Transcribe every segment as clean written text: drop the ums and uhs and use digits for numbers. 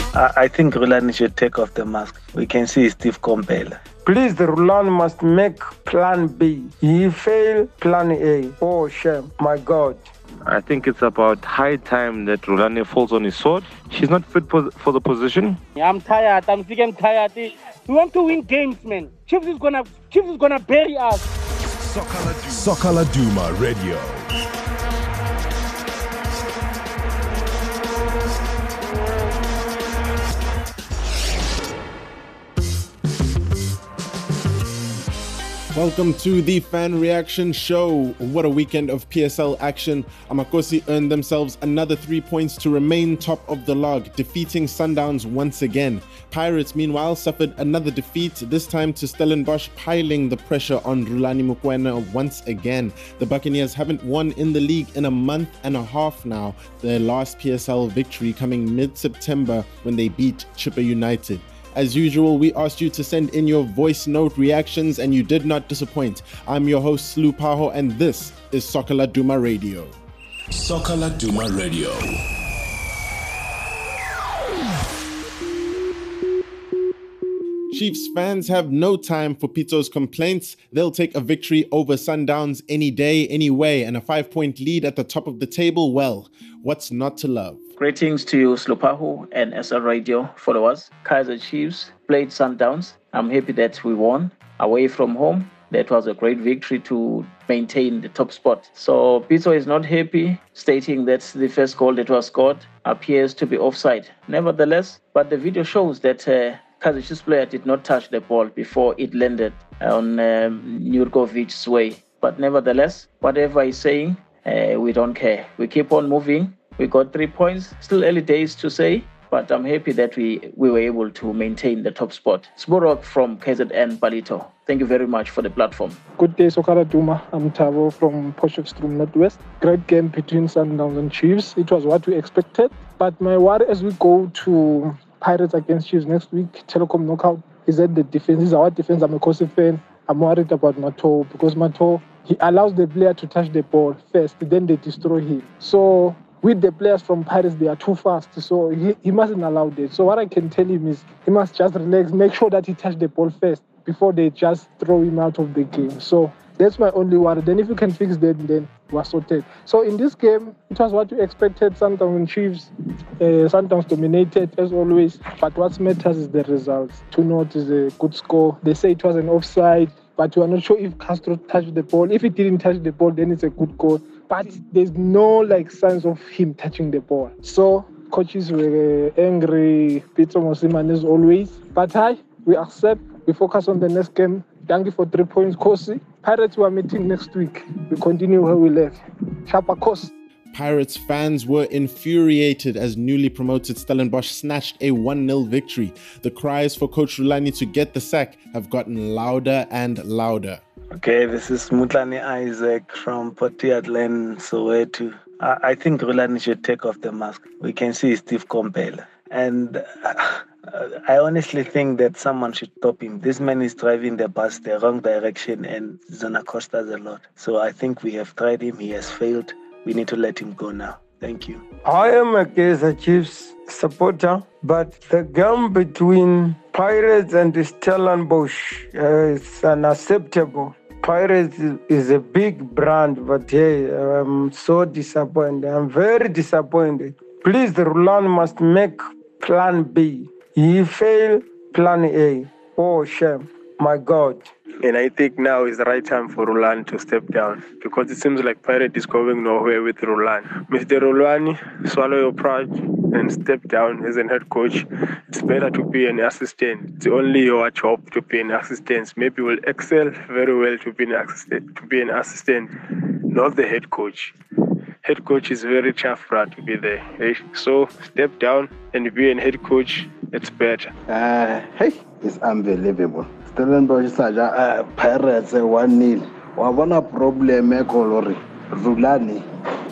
I think Rulani should take off the mask. We can see Steve Kompela. Please, the Rulani must make plan B. He failed plan A. Oh, shame. My God. I think it's about high time that Rulani falls on his sword. She's not fit for the position. I'm tired. I'm sick and tired. We want to win games, man. Chiefs is gonna bury us. Soccer Laduma Radio. Welcome to the Fan Reaction Show. What a weekend of PSL action. Amakosi earned themselves another 3 points to remain top of the log, defeating Sundowns once again. Pirates, meanwhile, suffered another defeat, this time to Stellenbosch, piling the pressure on Rulani Mokoena once again. The Buccaneers haven't won in the league in a month and a half now, their last PSL victory coming mid-September when they beat Chippa United. As usual, we asked you to send in your voice note reactions and you did not disappoint. I'm your host, Slu Paho, and this is Soccer Laduma Radio. Soccer Laduma Radio. Chiefs fans have no time for Pito's complaints. They'll take a victory over Sundowns any day, any way, and a 5-point lead at the top of the table. Well, what's not to love? Greetings to you, Slopahu and SL Radio followers. Kaizer Chiefs played Sundowns. I'm happy that we won away from home. That was a great victory to maintain the top spot. So Pito is not happy, stating that the first goal that was scored appears to be offside. Nevertheless, but the video shows that Kaizer Chiefs player did not touch the ball before it landed on Jurkovic's way. But nevertheless, whatever he's saying, we don't care. We keep on moving. We got 3 points. Still early days to say, but I'm happy that we were able to maintain the top spot. Sporok from KZN Palito. Thank you very much for the platform. Good day, Soccer Laduma. I'm Tavo from Potchefstroom Northwest. Great game between Sundowns and Chiefs. It was what we expected. But my worry as we go to Pirates against Chiefs next week, Telecom knockout, is that the defense is our defense. I'm a Kosi fan. I'm worried about Mato because Mato, he allows the player to touch the ball first, then they destroy him. So with the players from Pirates, they are too fast, so he mustn't allow that. So what I can tell him is he must just relax, make sure that he touch the ball first before they just throw him out of the game. So that's my only worry. Then if you can fix that, then we're sorted. So in this game, it was what we expected. Sundowns and Chiefs, Sundowns dominated as always, but what matters is the results. 2-0 is a good score. They say it was an offside, but we are not sure if Castro touched the ball. If he didn't touch the ball, then it's a good goal. But there's no signs of him touching the ball. So coaches were angry, Peter Mosiman as always. But we accept, we focus on the next game. Thank you for 3 points, Kosi. Pirates were meeting next week. We continue where we left. Sharpa Kosi. Pirates fans were infuriated as newly promoted Stellenbosch snatched a 1-0 victory. The cries for Coach Rulani to get the sack have gotten louder and louder. Okay, this is Mutlani Isaac from Potiatlan, Soweto. I think Rulani should take off the mask. We can see Steve Kompela. And I honestly think that someone should stop him. This man is driving the bus the wrong direction and it's gonna cost us a lot. So I think we have tried him. He has failed. We need to let him go now. Thank you. I am a Kaizer Chiefs supporter, but the game between Pirates and Stellenbosch is unacceptable. Pirates is a big brand, but hey, I'm so disappointed. I'm very disappointed. Please, the Rulani must make plan B. He failed plan A. Oh, shame. My God. And I think now is the right time for Rulani to step down because it seems like Pirate is going nowhere with Rulani. Mr. Rulani, swallow your pride and step down as a head coach. It's better to be an assistant. It's only your job to be an assistant. Maybe you will excel very well to be an assistant, not the head coach. Head coach is very tough to be there. So step down and be a head coach. It's better. Hey, it's unbelievable. Stellenbosch Pirates 1-0. Wabona problem kolori. Rulani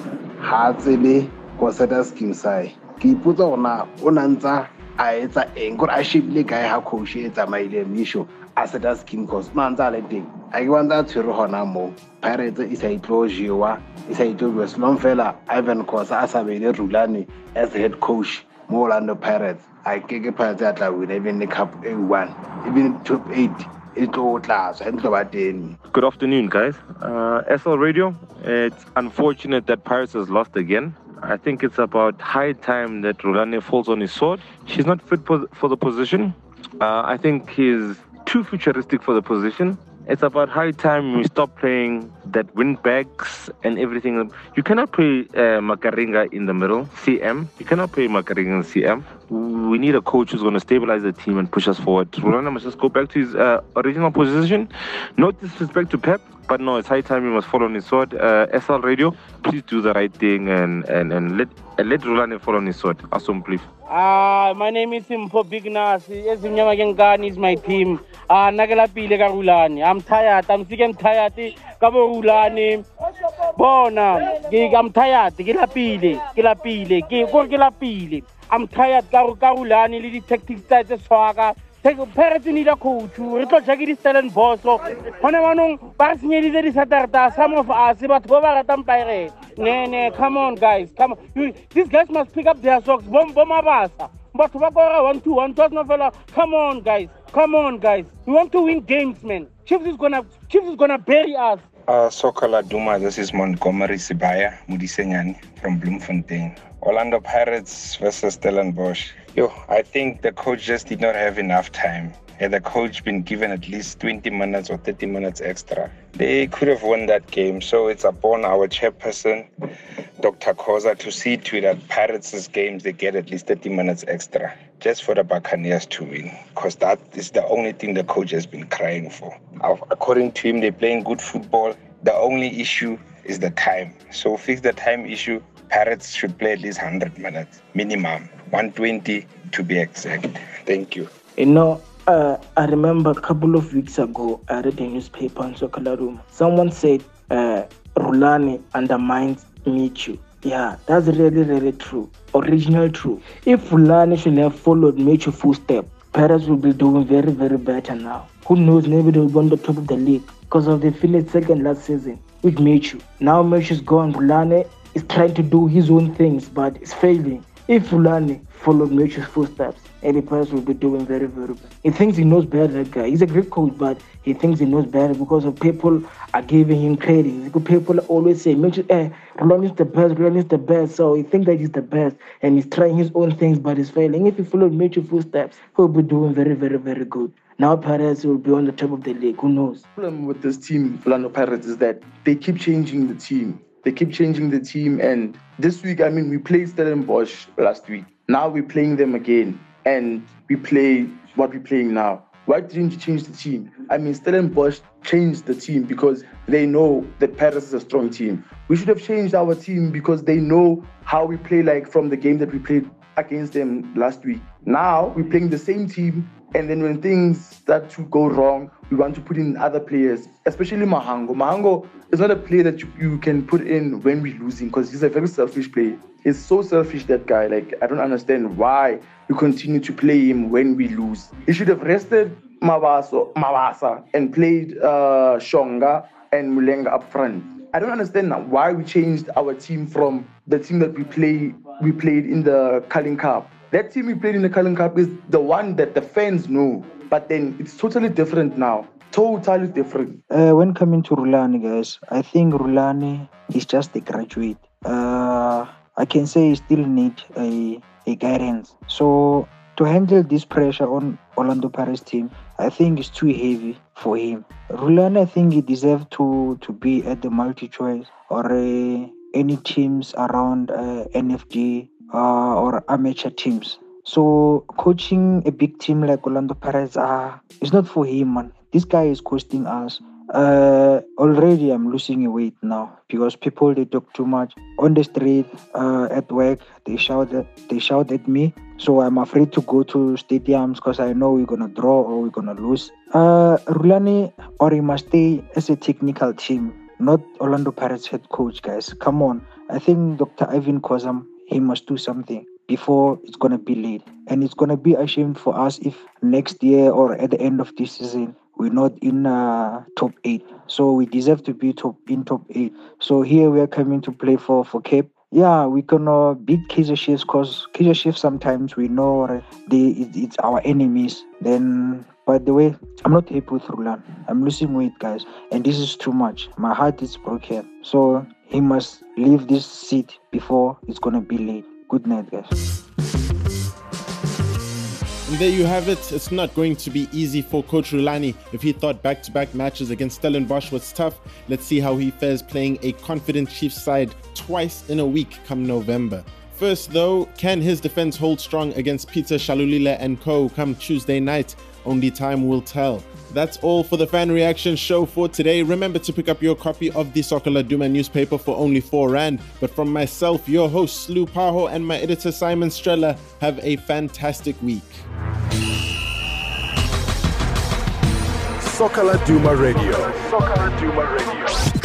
ha tsebe go seta scheme sai. Ke ipotsa ona ona ntsa a etsa eng gore a shebile kae ha coach e tsamaile misho a seta scheme cause no ntsa le teng. A ke wantsa tshwere hona mo. Pirates is a closure, is a job Slomfela Ivan Kosa as a Rulani as the head coach. mo Orlando Pirates. I ke Pirates at la win even the cup A1, even top 8. It tlo tla and tlo ba teng. Good afternoon, guys. SL Radio, it's unfortunate that Pirates has lost again. I think it's about high time that Rulani falls on his sword. She's not fit for the position. I think he's too futuristic for the position. It's about high time we stop playing that windbags and everything. You cannot play Makaringa in the middle, CM. You cannot play Makaringa in CM. We need a coach who's going to stabilize the team and push us forward. Rulani must just go back to his original position. No disrespect to Pep, but no, it's high time he must fall on his sword. SL Radio, please do the right thing and let Rulani fall on his sword. Awesome, please. My name is Simpo Bignasi. Ezimnyama Gengani is my team. Nagala Pile Rulani. I'm tired. I'm sick and tired. Kabo Rulani. Bona. I'm tired. Gila Pile. I'm tired. Karulani. Lidi tactics side the swaga. Parents need a coach. Retro Jaggy Stellen Bosso. Honamanung, Barsigneri de Satarta, some of us, but Govaratam Pirate. Nene, come on, guys. Come on. These guys must pick up their socks. Bomabasa. But Wakora 1-2, 1 novella. Come on, guys. We want to win games, man. Chiefs is gonna bury us. Soccer Laduma, this is Montgomery Sibaya, Mudisenyani from Bloemfontein. Orlando Pirates versus Stellenbosch. I think the coach just did not have enough time. Had the coach been given at least 20 minutes or 30 minutes extra, they could have won that game. So it's upon our chairperson, Dr. Koza, to see to that Pirates' games, they get at least 30 minutes extra, just for the Buccaneers to win, because that is the only thing the coach has been crying for. According to him, they're playing good football. The only issue is the time. So fix the time issue. Pirates should play at least 100 minutes, minimum, 120 to be exact. Thank you. I remember a couple of weeks ago, I read a newspaper in Soccer Room. Someone said Rulani undermines Michu. Yeah, that's really, really true. Original true. If Rulani should have followed Michu's footsteps, Pirates will be doing very, very better now. Who knows, maybe they'll go on the top of the league because of the finished second last season with Michu. Now Michu's gone. Rulani is trying to do his own things, but it's failing. If Rulani followed Michu's footsteps, any Pirates will be doing very, very bad. He thinks he knows better, that guy. He's a great coach, but he thinks he knows better because of people are giving him credit. People always say, Rulani is the best. So he thinks that he's the best, and he's trying his own things, but he's failing. If he followed Michu's footsteps, he'll be doing very, very, very good. Now Pirates will be on the top of the league. Who knows? The problem with this team, Orlando Pirates, is that they keep changing the team. And this week, we played Stellenbosch last week. Now we're playing them again, and we play what we're playing now. Why didn't you change the team? Stellenbosch changed the team because they know that Pirates is a strong team. We should have changed our team because they know how we play, like from the game that we played against them last week. Now we're playing the same team, and then when things start to go wrong, we want to put in other players, especially Mahango. Mahango is not a player that you can put in when we're losing because he's a very selfish player. He's so selfish, that guy. I don't understand why you continue to play him when we lose. He should have rested Mawasa and played Shonga and Mulenga up front. I don't understand now why we changed our team from the team that we played in the Carling Cup. That team we played in the Carling Cup is the one that the fans know, but then it's totally different now. Totally different. When coming to Rulani, guys, I think Rulani is just a graduate. I can say he still need a guidance. So to handle this pressure on Orlando Pirates team, I think it's too heavy for him. Rulani, I think he deserves to be at the multi-choice or any teams around NFG or amateur teams. So coaching a big team like Orlando Pirates is not for him, man. This guy is costing us. Already I'm losing weight now because people, they talk too much on the street, at work. They shout at me. So I'm afraid to go to stadiums because I know we're gonna draw or we're gonna lose. Rulani, or he must stay as a technical team, not Orlando Pirates head coach, guys. Come on. I think Dr. Ivan Kozam, he must do something before it's gonna be late. And it's gonna be a shame for us if next year or at the end of this season we're not in top 8. So we deserve to be in top 8. So here we are coming to play for Cape. yeah, we can beat Kaizer Chiefs because Kaizer Chiefs sometimes we know it's our enemies. Then, by the way, I'm not happy with Rulan. I'm losing weight, guys, and this is too much. My heart is broken. So he must leave this seat before it's gonna be late. Good night, guys. And there you have it. It's not going to be easy for Coach Rulani. If he thought back-to-back matches against Stellenbosch was tough, let's see how he fares playing a confident Chiefs side twice in a week come November. First though, can his defense hold strong against Peter Shalulile and co come Tuesday night? Only time will tell. That's all for the Fan Reaction show for today. Remember to pick up your copy of the Soccer Laduma newspaper for only R4. But from myself, your host Slu Paho, and my editor Simon Streller, have a fantastic week. Soccer Laduma Radio.